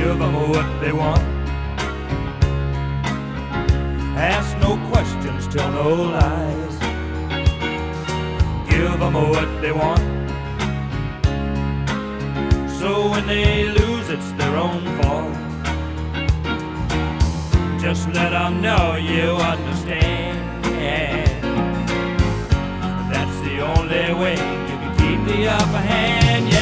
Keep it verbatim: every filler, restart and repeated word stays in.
Give them what they want. Ask no questions, tell no lies. Give them what they want. So when they lose, it's their own fault. Just let them know you understand. That's the only way you can keep the upper hand.